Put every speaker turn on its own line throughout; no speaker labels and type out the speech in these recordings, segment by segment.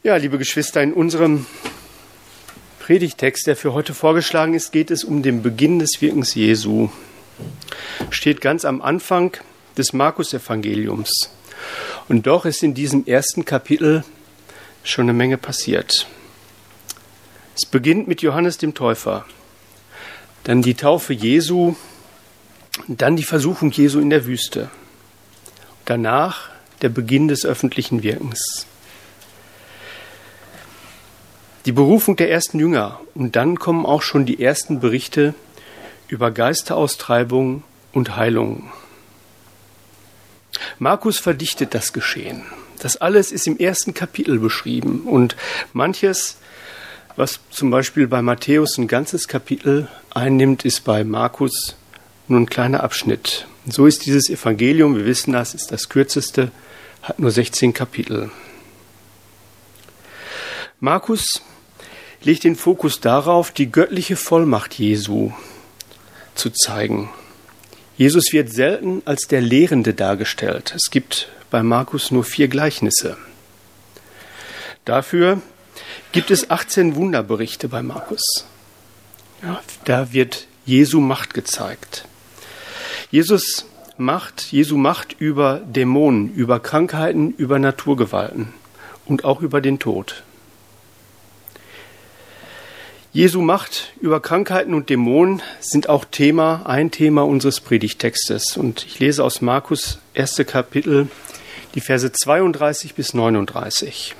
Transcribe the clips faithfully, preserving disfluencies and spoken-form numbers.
Ja, liebe Geschwister, in unserem Predigtext, der für heute vorgeschlagen ist, geht es um den Beginn des Wirkens Jesu. Steht ganz am Anfang des Markus-Evangeliums. Und doch ist in diesem ersten Kapitel schon eine Menge passiert. Es beginnt mit Johannes dem Täufer, dann die Taufe Jesu, dann die Versuchung Jesu in der Wüste. Danach der Beginn des öffentlichen Wirkens. Die Berufung der ersten Jünger und dann kommen auch schon die ersten Berichte über Geisteraustreibung und Heilung. Markus verdichtet das Geschehen. Das alles ist im ersten Kapitel beschrieben und manches, was zum Beispiel bei Matthäus ein ganzes Kapitel einnimmt, ist bei Markus nur ein kleiner Abschnitt. So ist dieses Evangelium, wir wissen das, ist das kürzeste, hat nur sechzehn Kapitel. Markus legt den Fokus darauf, die göttliche Vollmacht Jesu zu zeigen. Jesus wird selten als der Lehrende dargestellt. Es gibt bei Markus nur vier Gleichnisse. Dafür gibt es achtzehn Wunderberichte bei Markus. Ja, da wird Jesu Macht gezeigt. Jesus Macht, Jesu Macht über Dämonen, über Krankheiten, über Naturgewalten und auch über den Tod. Jesu Macht über Krankheiten und Dämonen sind auch Thema, ein Thema unseres Predigtextes. Und ich lese aus Markus erste Kapitel die Verse zweiunddreißig bis neununddreißig.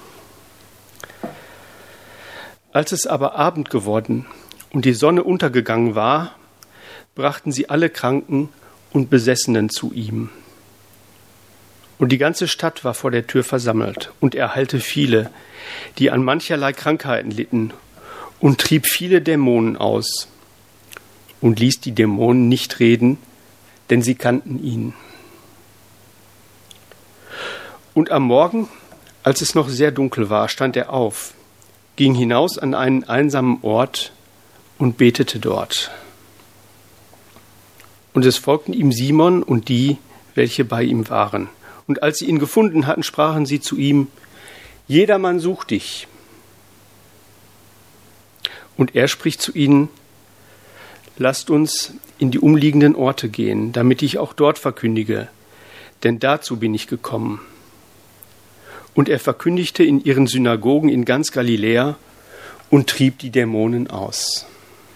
Als es aber Abend geworden und die Sonne untergegangen war, brachten sie alle Kranken und Besessenen zu ihm. Und die ganze Stadt war vor der Tür versammelt, und er heilte viele, die an mancherlei Krankheiten litten, und trieb viele Dämonen aus und ließ die Dämonen nicht reden, denn sie kannten ihn. Und am Morgen, als es noch sehr dunkel war, stand er auf, ging hinaus an einen einsamen Ort und betete dort. Und es folgten ihm Simon und die, welche bei ihm waren. Und als sie ihn gefunden hatten, sprachen sie zu ihm: Jedermann sucht dich. Und er spricht zu ihnen: Lasst uns in die umliegenden Orte gehen, damit ich auch dort verkündige, denn dazu bin ich gekommen. Und er verkündigte in ihren Synagogen in ganz Galiläa und trieb die Dämonen aus.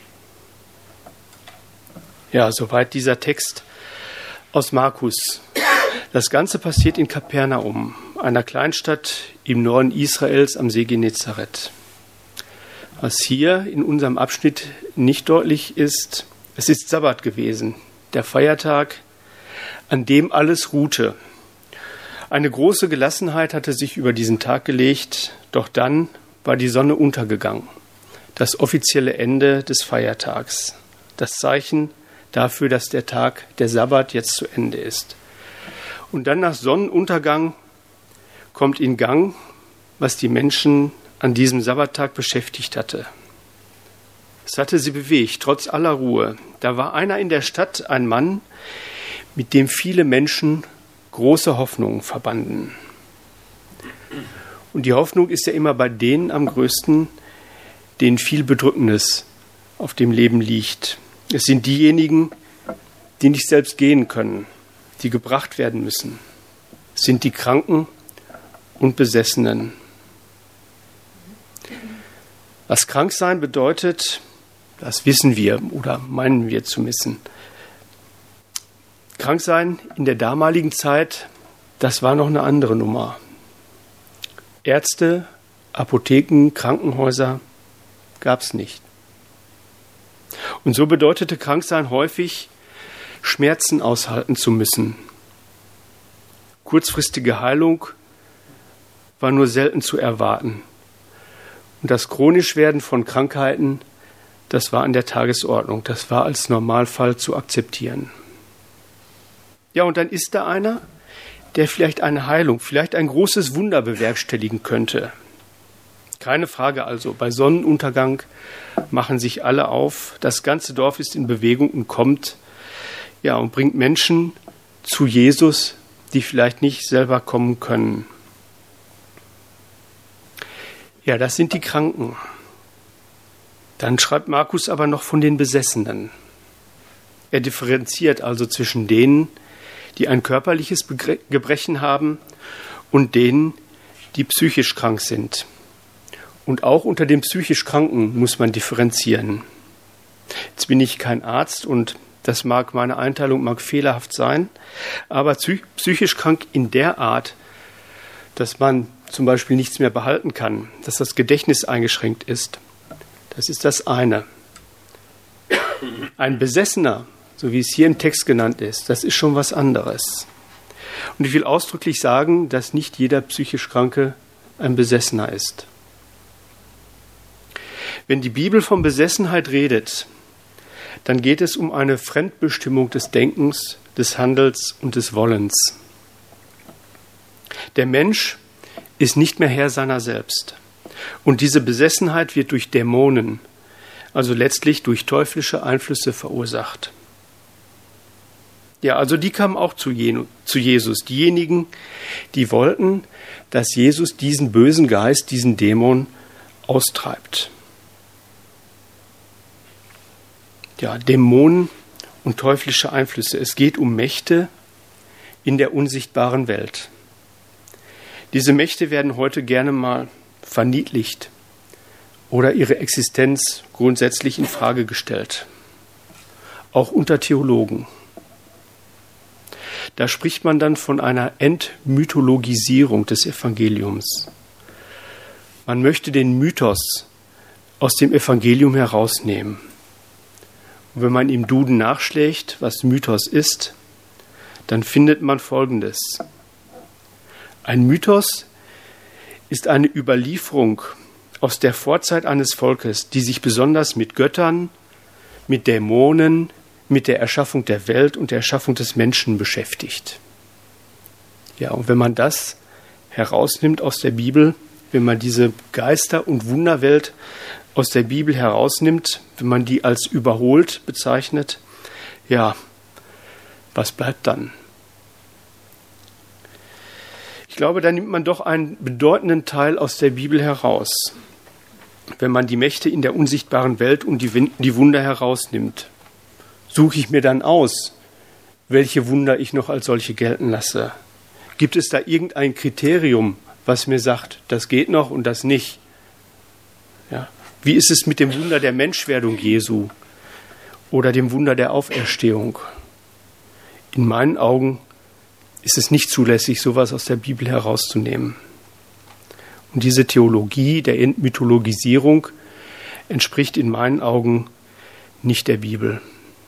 Ja, soweit dieser Text aus Markus. Das Ganze passiert in Kapernaum, einer Kleinstadt im Norden Israels am See Genezareth. Was hier in unserem Abschnitt nicht deutlich ist, es ist Sabbat gewesen, der Feiertag, an dem alles ruhte. Eine große Gelassenheit hatte sich über diesen Tag gelegt, doch dann war die Sonne untergegangen. Das offizielle Ende des Feiertags, das Zeichen dafür, dass der Tag, der Sabbat, jetzt zu Ende ist. Und dann nach Sonnenuntergang kommt in Gang, was die Menschen an diesem Sabbattag beschäftigt hatte. Es hatte sie bewegt, trotz aller Ruhe. Da war einer in der Stadt, ein Mann, mit dem viele Menschen große Hoffnungen verbanden. Und die Hoffnung ist ja immer bei denen am größten, denen viel Bedrückendes auf dem Leben liegt. Es sind diejenigen, die nicht selbst gehen können, die gebracht werden müssen. Es sind die Kranken und Besessenen. Was Kranksein bedeutet, das wissen wir oder meinen wir zu wissen. Kranksein in der damaligen Zeit, das war noch eine andere Nummer. Ärzte, Apotheken, Krankenhäuser gab es nicht. Und so bedeutete Kranksein häufig, Schmerzen aushalten zu müssen. Kurzfristige Heilung war nur selten zu erwarten. Und das Chronischwerden von Krankheiten, das war an der Tagesordnung. Das war als Normalfall zu akzeptieren. Ja, und dann ist da einer, der vielleicht eine Heilung, vielleicht ein großes Wunder bewerkstelligen könnte. Keine Frage also, bei Sonnenuntergang machen sich alle auf. Das ganze Dorf ist in Bewegung und kommt, ja, und bringt Menschen zu Jesus, die vielleicht nicht selber kommen können. Ja, das sind die Kranken. Dann schreibt Markus aber noch von den Besessenen. Er differenziert also zwischen denen, die ein körperliches Gebrechen haben, und denen, die psychisch krank sind. Und auch unter den psychisch Kranken muss man differenzieren. Jetzt bin ich kein Arzt und das mag, meine Einteilung mag fehlerhaft sein, aber psychisch krank in der Art, dass man zum Beispiel nichts mehr behalten kann, dass das Gedächtnis eingeschränkt ist, das ist das eine. Ein Besessener, so wie es hier im Text genannt ist, das ist schon was anderes. Und ich will ausdrücklich sagen, dass nicht jeder psychisch Kranke ein Besessener ist. Wenn die Bibel von Besessenheit redet, dann geht es um eine Fremdbestimmung des Denkens, des Handels und des Wollens. Der Mensch ist nicht mehr Herr seiner selbst. Und diese Besessenheit wird durch Dämonen, also letztlich durch teuflische Einflüsse verursacht. Ja, also die kamen auch zu Jesus. Diejenigen, die wollten, dass Jesus diesen bösen Geist, diesen Dämon austreibt. Ja, Dämonen und teuflische Einflüsse. Es geht um Mächte in der unsichtbaren Welt. Diese Mächte werden heute gerne mal verniedlicht oder ihre Existenz grundsätzlich in Frage gestellt. Auch unter Theologen. Da spricht man dann von einer Entmythologisierung des Evangeliums. Man möchte den Mythos aus dem Evangelium herausnehmen. Und wenn man im Duden nachschlägt, was Mythos ist, dann findet man Folgendes. Ein Mythos ist eine Überlieferung aus der Vorzeit eines Volkes, die sich besonders mit Göttern, mit Dämonen, mit der Erschaffung der Welt und der Erschaffung des Menschen beschäftigt. Ja, und wenn man das herausnimmt aus der Bibel, wenn man diese Geister- und Wunderwelt aus der Bibel herausnimmt, wenn man die als überholt bezeichnet, ja, was bleibt dann? Ich glaube, da nimmt man doch einen bedeutenden Teil aus der Bibel heraus, wenn man die Mächte in der unsichtbaren Welt und die, die Wunder herausnimmt. Suche ich mir dann aus, welche Wunder ich noch als solche gelten lasse? Gibt es da irgendein Kriterium, was mir sagt, das geht noch und das nicht? Ja. Wie ist es mit dem Wunder der Menschwerdung Jesu oder dem Wunder der Auferstehung? In meinen Augen ist es nicht zulässig, sowas aus der Bibel herauszunehmen. Und diese Theologie der Entmythologisierung entspricht in meinen Augen nicht der Bibel.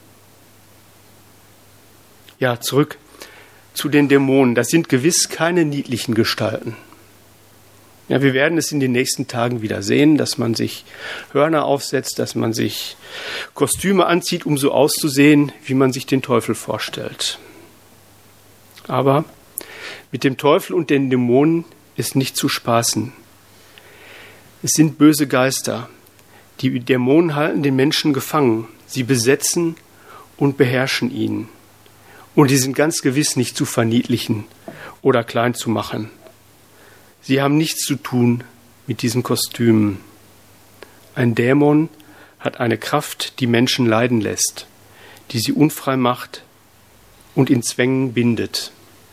Ja, zurück zu den Dämonen. Das sind gewiss keine niedlichen Gestalten. Ja, wir werden es in den nächsten Tagen wieder sehen, dass man sich Hörner aufsetzt, dass man sich Kostüme anzieht, um so auszusehen, wie man sich den Teufel vorstellt. Aber mit dem Teufel und den Dämonen ist nicht zu spaßen. Es sind böse Geister. Die Dämonen halten den Menschen gefangen. Sie besetzen und beherrschen ihn. Und die sind ganz gewiss nicht zu verniedlichen oder klein zu machen. Sie haben nichts zu tun mit diesen Kostümen. Ein Dämon hat eine Kraft, die Menschen leiden lässt, die sie unfrei macht und in Zwängen bindet.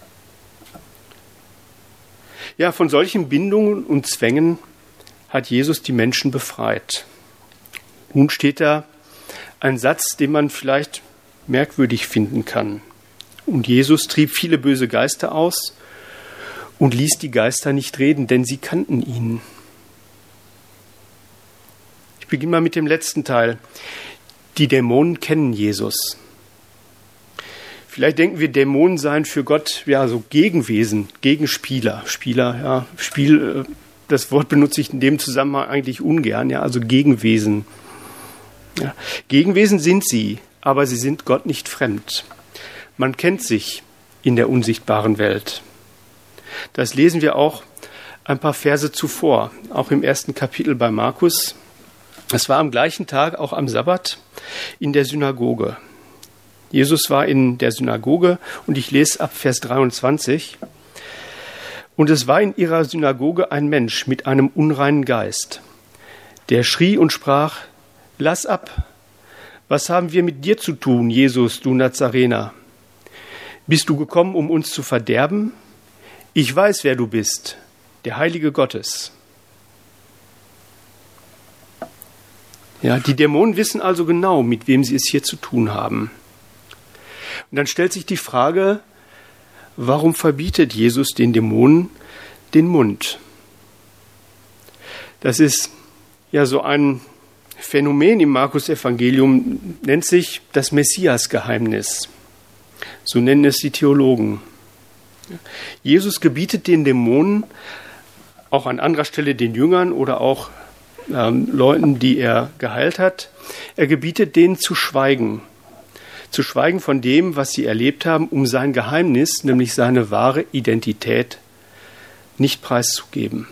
Ja, von solchen Bindungen und Zwängen hat Jesus die Menschen befreit. Nun steht da ein Satz, den man vielleicht merkwürdig finden kann. Und Jesus trieb viele böse Geister aus und ließ die Geister nicht reden, denn sie kannten ihn. Ich beginne mal mit dem letzten Teil. Die Dämonen kennen Jesus. Vielleicht denken wir, Dämonen seien für Gott ja so Gegenwesen, Gegenspieler. Spieler, ja, Spiel, das Wort benutze ich in dem Zusammenhang eigentlich ungern, ja, also Gegenwesen. Ja. Gegenwesen sind sie, aber sie sind Gott nicht fremd. Man kennt sich in der unsichtbaren Welt. Das lesen wir auch ein paar Verse zuvor, auch im ersten Kapitel bei Markus. Es war am gleichen Tag, auch am Sabbat, in der Synagoge. Jesus war in der Synagoge und ich lese ab Vers dreiundzwanzig. Und es war in ihrer Synagoge ein Mensch mit einem unreinen Geist, der schrie und sprach: Lass ab! Was haben wir mit dir zu tun, Jesus, du Nazarener? Bist du gekommen, um uns zu verderben? Ich weiß, wer du bist, der Heilige Gottes. Ja, die Dämonen wissen also genau, mit wem sie es hier zu tun haben. Und dann stellt sich die Frage, warum verbietet Jesus den Dämonen den Mund? Das ist ja so ein Phänomen im Markus-Evangelium, nennt sich das Messias-Geheimnis. So nennen es die Theologen. Jesus gebietet den Dämonen, auch an anderer Stelle den Jüngern oder auch ähm, Leuten, die er geheilt hat, er gebietet denen zu schweigen. Zu schweigen von dem, was sie erlebt haben, um sein Geheimnis, nämlich seine wahre Identität, nicht preiszugeben.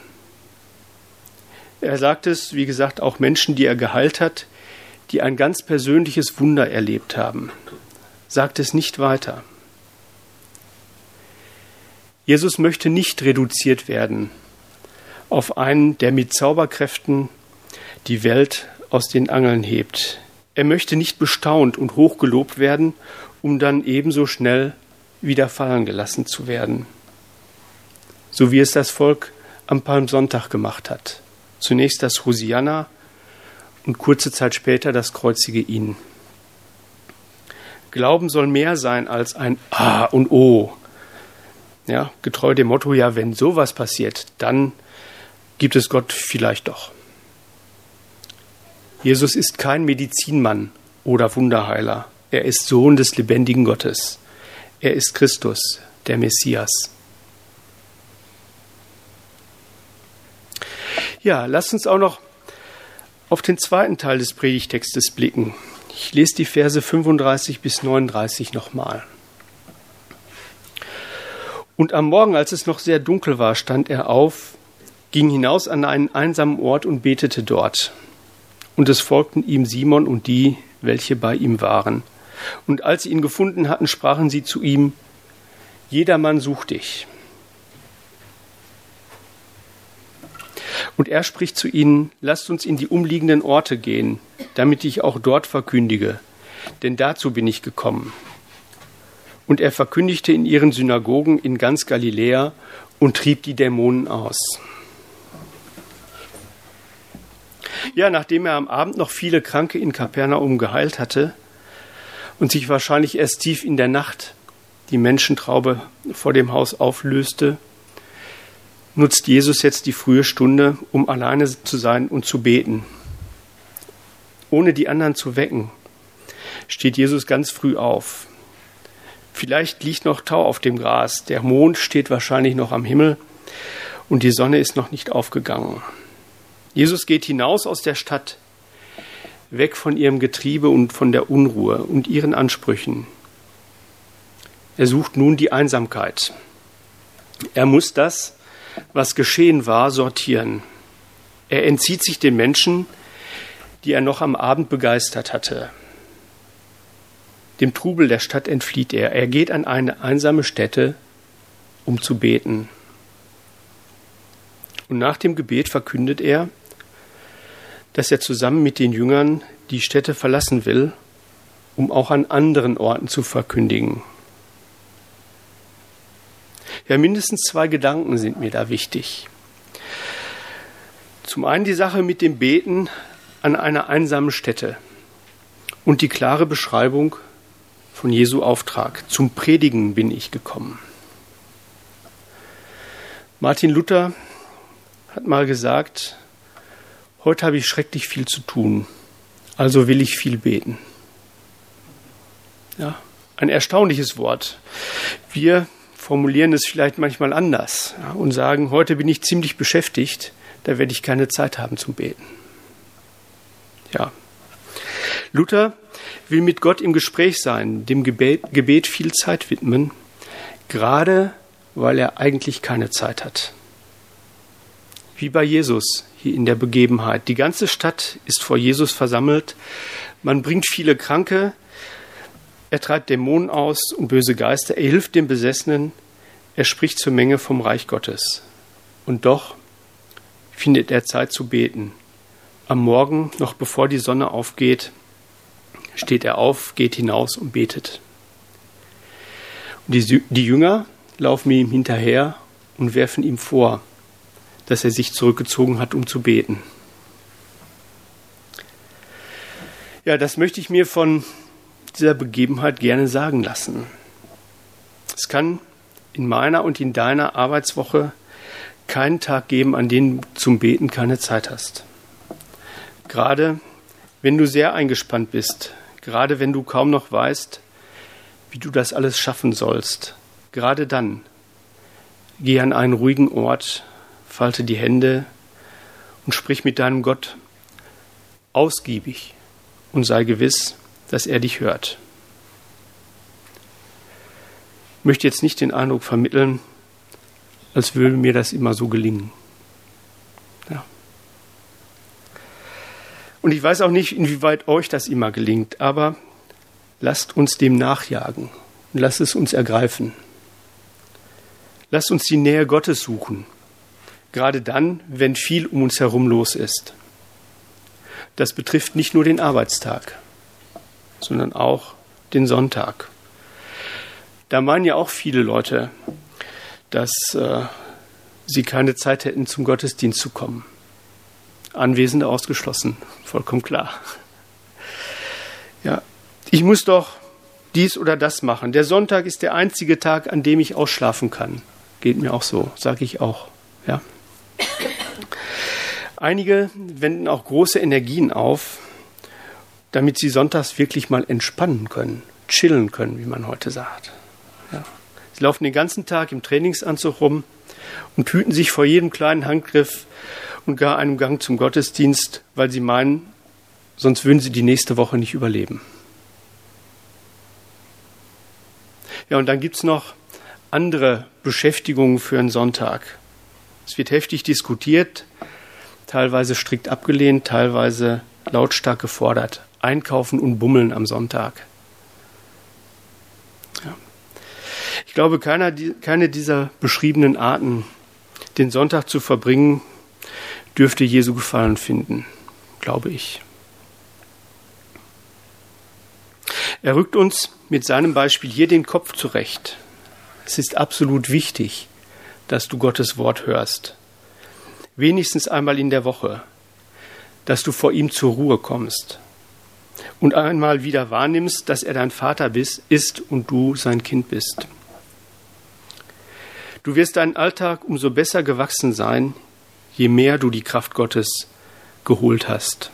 Er sagt es, wie gesagt, auch Menschen, die er geheilt hat, die ein ganz persönliches Wunder erlebt haben. Sagt es nicht weiter. Jesus möchte nicht reduziert werden auf einen, der mit Zauberkräften die Welt aus den Angeln hebt. Er möchte nicht bestaunt und hochgelobt werden, um dann ebenso schnell wieder fallen gelassen zu werden. So wie es das Volk am Palmsonntag gemacht hat. Zunächst das Hosianna und kurze Zeit später das Kreuzige ihn. Glauben soll mehr sein als ein A und O. Ja, getreu dem Motto, ja, wenn sowas passiert, dann gibt es Gott vielleicht doch. Jesus ist kein Medizinmann oder Wunderheiler. Er ist Sohn des lebendigen Gottes. Er ist Christus, der Messias. Ja, lasst uns auch noch auf den zweiten Teil des Predigtextes blicken. Ich lese die Verse fünfunddreißig bis neununddreißig nochmal. Und am Morgen, als es noch sehr dunkel war, stand er auf, ging hinaus an einen einsamen Ort und betete dort. Und es folgten ihm Simon und die, welche bei ihm waren. Und als sie ihn gefunden hatten, sprachen sie zu ihm: Jedermann sucht dich. Und er spricht zu ihnen: Lasst uns in die umliegenden Orte gehen, damit ich auch dort verkündige, denn dazu bin ich gekommen. Und er verkündigte in ihren Synagogen in ganz Galiläa und trieb die Dämonen aus. Ja, nachdem er am Abend noch viele Kranke in Kapernaum geheilt hatte und sich wahrscheinlich erst tief in der Nacht die Menschentraube vor dem Haus auflöste, nutzt Jesus jetzt die frühe Stunde, um alleine zu sein und zu beten. Ohne die anderen zu wecken, steht Jesus ganz früh auf. Vielleicht liegt noch Tau auf dem Gras, der Mond steht wahrscheinlich noch am Himmel und die Sonne ist noch nicht aufgegangen. Jesus geht hinaus aus der Stadt, weg von ihrem Getriebe und von der Unruhe und ihren Ansprüchen. Er sucht nun die Einsamkeit. Er muss das, was geschehen war, sortieren. Er entzieht sich den Menschen, die er noch am Abend begeistert hatte. Dem Trubel der Stadt entflieht er. Er geht an eine einsame Stätte, um zu beten. Und nach dem Gebet verkündet er, dass er zusammen mit den Jüngern die Stätte verlassen will, um auch an anderen Orten zu verkündigen. Ja, mindestens zwei Gedanken sind mir da wichtig. Zum einen die Sache mit dem Beten an einer einsamen Stätte und die klare Beschreibung von Jesu Auftrag. Zum Predigen bin ich gekommen. Martin Luther hat mal gesagt: Heute habe ich schrecklich viel zu tun, also will ich viel beten. Ja, ein erstaunliches Wort. Wir formulieren es vielleicht manchmal anders, ja, und sagen: Heute bin ich ziemlich beschäftigt, da werde ich keine Zeit haben zum Beten. Ja. Luther will mit Gott im Gespräch sein, dem Gebet, Gebet viel Zeit widmen, gerade weil er eigentlich keine Zeit hat. Wie bei Jesus hier in der Begebenheit. Die ganze Stadt ist vor Jesus versammelt. Man bringt viele Kranke. Er treibt Dämonen aus und böse Geister. Er hilft den Besessenen. Er spricht zur Menge vom Reich Gottes. Und doch findet er Zeit zu beten. Am Morgen, noch bevor die Sonne aufgeht, steht er auf, geht hinaus und betet. Und die, die Jünger laufen ihm hinterher und werfen ihm vor, dass er sich zurückgezogen hat, um zu beten. Ja, das möchte ich mir von dieser Begebenheit gerne sagen lassen. Es kann in meiner und in deiner Arbeitswoche keinen Tag geben, an dem du zum Beten keine Zeit hast. Gerade wenn du sehr eingespannt bist, gerade wenn du kaum noch weißt, wie du das alles schaffen sollst, gerade dann geh an einen ruhigen Ort, falte die Hände und sprich mit deinem Gott ausgiebig und sei gewiss, dass er dich hört. Ich möchte jetzt nicht den Eindruck vermitteln, als würde mir das immer so gelingen. Ja. Und ich weiß auch nicht, inwieweit euch das immer gelingt, aber lasst uns dem nachjagen und lasst es uns ergreifen. Lasst uns die Nähe Gottes suchen, gerade dann, wenn viel um uns herum los ist. Das betrifft nicht nur den Arbeitstag, sondern auch den Sonntag. Da meinen ja auch viele Leute, dass äh, sie keine Zeit hätten, zum Gottesdienst zu kommen. Anwesende ausgeschlossen, vollkommen klar. Ja, ich muss doch dies oder das machen. Der Sonntag ist der einzige Tag, an dem ich ausschlafen kann. Geht mir auch so, sage ich auch. Ja. Einige wenden auch große Energien auf, damit sie sonntags wirklich mal entspannen können, chillen können, wie man heute sagt. Ja. Sie laufen den ganzen Tag im Trainingsanzug rum und hüten sich vor jedem kleinen Handgriff und gar einem Gang zum Gottesdienst, weil sie meinen, sonst würden sie die nächste Woche nicht überleben. Ja, und dann gibt es noch andere Beschäftigungen für einen Sonntag. Es wird heftig diskutiert, teilweise strikt abgelehnt, teilweise lautstark gefordert. Einkaufen und Bummeln am Sonntag. Ja. Ich glaube, keiner, keine dieser beschriebenen Arten, den Sonntag zu verbringen, dürfte Jesu Gefallen finden, glaube ich. Er rückt uns mit seinem Beispiel hier den Kopf zurecht. Es ist absolut wichtig, dass du Gottes Wort hörst. Wenigstens einmal in der Woche, dass du vor ihm zur Ruhe kommst und einmal wieder wahrnimmst, dass er dein Vater bist, ist und du sein Kind bist. Du wirst deinen Alltag umso besser gewachsen sein, je mehr du die Kraft Gottes geholt hast.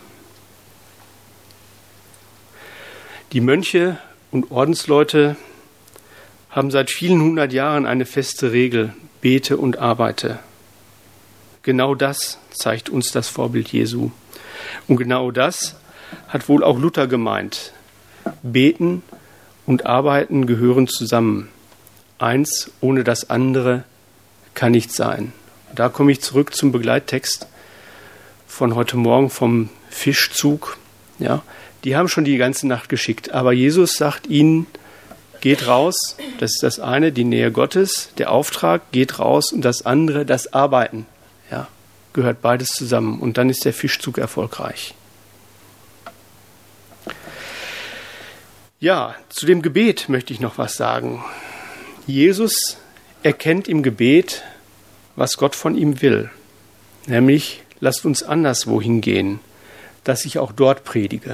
Die Mönche und Ordensleute haben seit vielen hundert Jahren eine feste Regel: Bete und arbeite. Genau das zeigt uns das Vorbild Jesu. Und genau das hat wohl auch Luther gemeint. Beten und Arbeiten gehören zusammen. Eins ohne das andere kann nicht sein. Und da komme ich zurück zum Begleittext von heute Morgen vom Fischzug. Ja, die haben schon die ganze Nacht geschickt. Aber Jesus sagt ihnen, geht raus, das ist das eine, die Nähe Gottes, der Auftrag, geht raus, und das andere, das Arbeiten. Ja, gehört beides zusammen. Und dann ist der Fischzug erfolgreich. Ja, zu dem Gebet möchte ich noch was sagen. Jesus erkennt im Gebet, was Gott von ihm will. Nämlich, lasst uns anderswo hingehen, dass ich auch dort predige.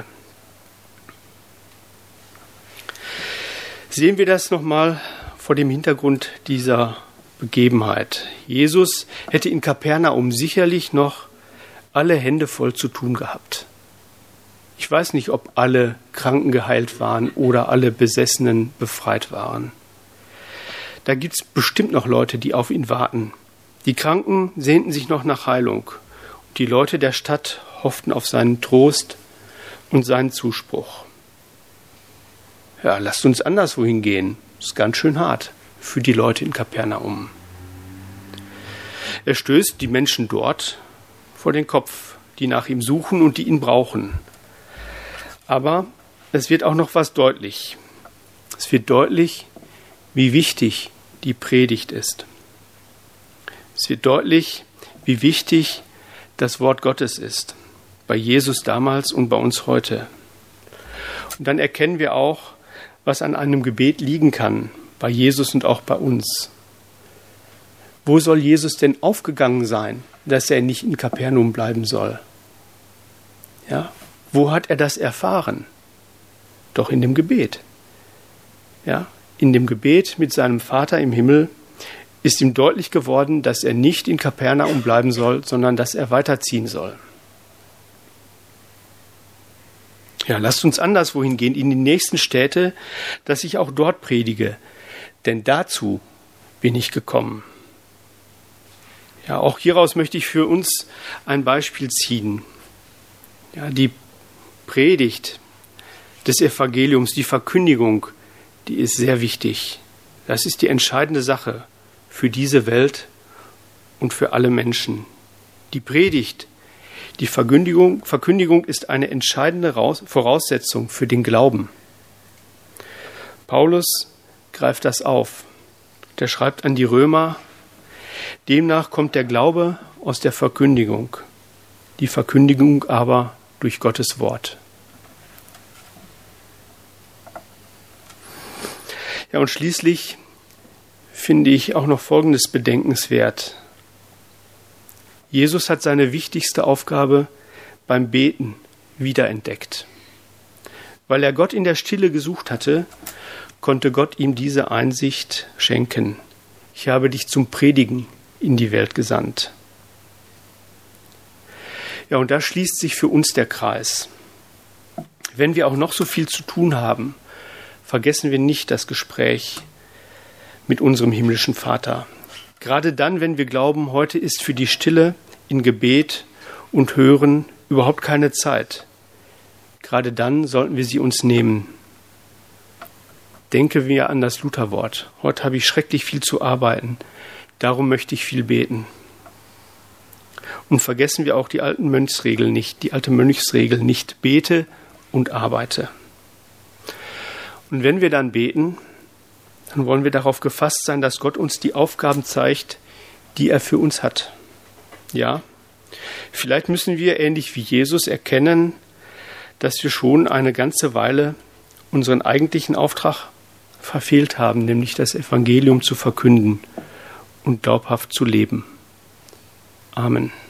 Sehen wir das nochmal vor dem Hintergrund dieser Begebenheit. Jesus hätte in Kapernaum sicherlich noch alle Hände voll zu tun gehabt. Ich weiß nicht, ob alle Kranken geheilt waren oder alle Besessenen befreit waren. Da gibt es bestimmt noch Leute, die auf ihn warten. Die Kranken sehnten sich noch nach Heilung. Und die Leute der Stadt hofften auf seinen Trost und seinen Zuspruch. Ja, lasst uns anderswo hingehen. Das ist ganz schön hart für die Leute in Kapernaum. Er stößt die Menschen dort vor den Kopf, die nach ihm suchen und die ihn brauchen. Aber es wird auch noch was deutlich. Es wird deutlich, wie wichtig die Predigt ist. Es wird deutlich, wie wichtig das Wort Gottes ist, bei Jesus damals und bei uns heute. Und dann erkennen wir auch, was an einem Gebet liegen kann, bei Jesus und auch bei uns. Wo soll Jesus denn aufgegangen sein, dass er nicht in Kapernaum bleiben soll? Ja, wo hat er das erfahren? Doch in dem Gebet. Ja, in dem Gebet mit seinem Vater im Himmel ist ihm deutlich geworden, dass er nicht in Kapernaum bleiben soll, sondern dass er weiterziehen soll. Ja, lasst uns anderswohin gehen, in die nächsten Städte, dass ich auch dort predige. Denn dazu bin ich gekommen. Ja, auch hieraus möchte ich für uns ein Beispiel ziehen. Ja, die Predigt des Evangeliums, die Verkündigung, die ist sehr wichtig. Das ist die entscheidende Sache für diese Welt und für alle Menschen. Die Predigt, die Verkündigung, Verkündigung ist eine entscheidende Voraussetzung für den Glauben. Paulus greift das auf. Der schreibt an die Römer: Demnach kommt der Glaube aus der Verkündigung, die Verkündigung aber durch Gottes Wort. Ja, und schließlich finde ich auch noch Folgendes bedenkenswert. Jesus hat seine wichtigste Aufgabe beim Beten wiederentdeckt. Weil er Gott in der Stille gesucht hatte, konnte Gott ihm diese Einsicht schenken. Ich habe dich zum Predigen in die Welt gesandt. Ja, und da schließt sich für uns der Kreis. Wenn wir auch noch so viel zu tun haben, vergessen wir nicht das Gespräch mit unserem himmlischen Vater. Gerade dann, wenn wir glauben, heute ist für die Stille in Gebet und Hören überhaupt keine Zeit. Gerade dann sollten wir sie uns nehmen. Denken wir an das Lutherwort. Heute habe ich schrecklich viel zu arbeiten. Darum möchte ich viel beten. Und vergessen wir auch die alten Mönchsregel nicht, die alte Mönchsregel nicht: bete und arbeite. Und wenn wir dann beten, dann wollen wir darauf gefasst sein, dass Gott uns die Aufgaben zeigt, die er für uns hat. Ja, vielleicht müssen wir, ähnlich wie Jesus, erkennen, dass wir schon eine ganze Weile unseren eigentlichen Auftrag verfehlt haben, nämlich das Evangelium zu verkünden und glaubhaft zu leben. Amen.